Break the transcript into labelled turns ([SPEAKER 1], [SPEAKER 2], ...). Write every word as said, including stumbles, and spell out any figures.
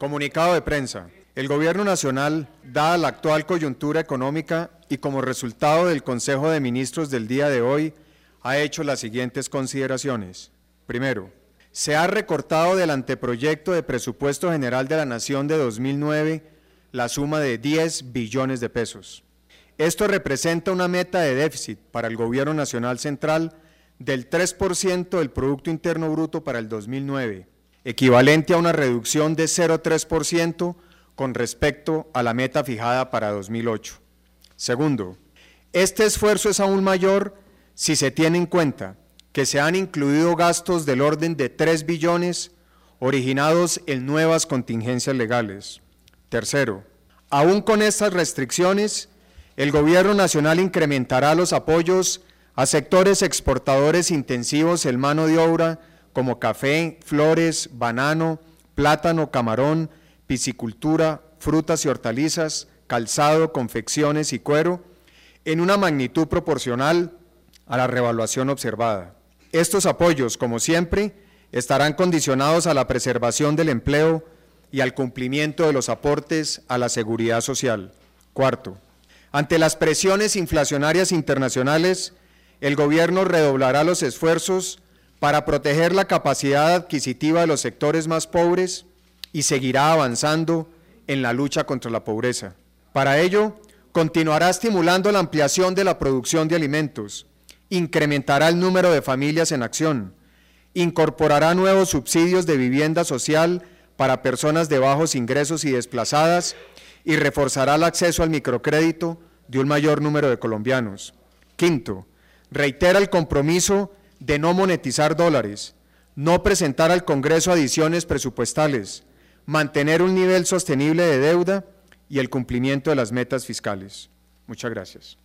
[SPEAKER 1] Comunicado de prensa. El Gobierno Nacional, dada la actual coyuntura económica y como resultado del Consejo de Ministros del día de hoy, ha hecho las siguientes consideraciones. Primero, se ha recortado del anteproyecto de Presupuesto General de la Nación de dos mil nueve la suma de diez billones de pesos. Esto representa una meta de déficit para el Gobierno Nacional Central del tres por ciento del Producto Interno Bruto para el dos mil nueve, equivalente a una reducción de cero punto tres por ciento con respecto a la meta fijada para dos mil ocho. Segundo, este esfuerzo es aún mayor si se tiene en cuenta que se han incluido gastos del orden de tres billones originados en nuevas contingencias legales. Tercero, aún con estas restricciones, el Gobierno Nacional incrementará los apoyos a sectores exportadores intensivos en mano de obra como café, flores, banano, plátano, camarón, piscicultura, frutas y hortalizas, calzado, confecciones y cuero, en una magnitud proporcional a la revaluación observada. Estos apoyos, como siempre, estarán condicionados a la preservación del empleo y al cumplimiento de los aportes a la seguridad social. Cuarto, ante las presiones inflacionarias internacionales, el Gobierno redoblará los esfuerzos para proteger la capacidad adquisitiva de los sectores más pobres y seguirá avanzando en la lucha contra la pobreza. Para ello, continuará estimulando la ampliación de la producción de alimentos, incrementará el número de familias en acción, incorporará nuevos subsidios de vivienda social para personas de bajos ingresos y desplazadas y reforzará el acceso al microcrédito de un mayor número de colombianos. Quinto, reitera el compromiso de no monetizar dólares, no presentar al Congreso adiciones presupuestales, mantener un nivel sostenible de deuda y el cumplimiento de las metas fiscales. Muchas gracias.